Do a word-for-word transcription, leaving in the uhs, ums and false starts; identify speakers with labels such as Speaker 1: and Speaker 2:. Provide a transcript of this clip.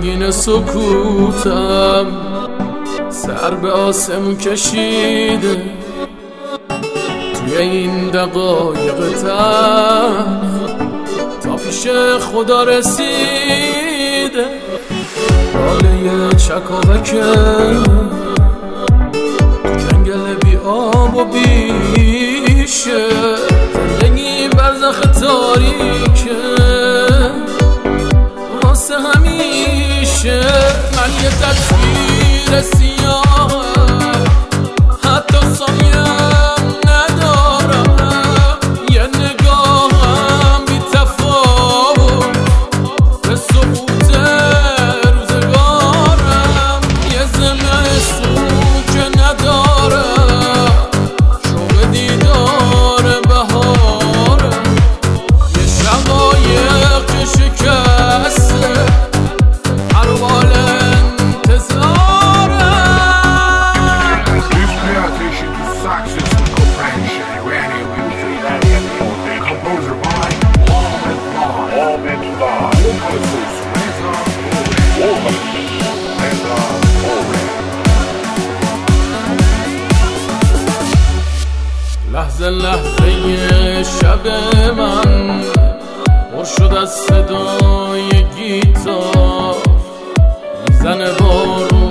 Speaker 1: رنگین سکوتم سر به آسمون کشیده توی این دقایق تلخ تا پیش خدا رسیده. باله چکاوکه جنگل بی آب و بیشه، زندگی برزخ تاریکه واسه همیشه. من یه تصویر سیاه حتی ثانیم ندارم، یه نگاهم بی تفاوت به سقوط روزگارم، یه زمستون که ندارم شوق دیدار بهارم، یه شقایق که شکسته اروال انتظارم. لحظه لحظه شب من پر شد از صدای گیتار، میزنه بارون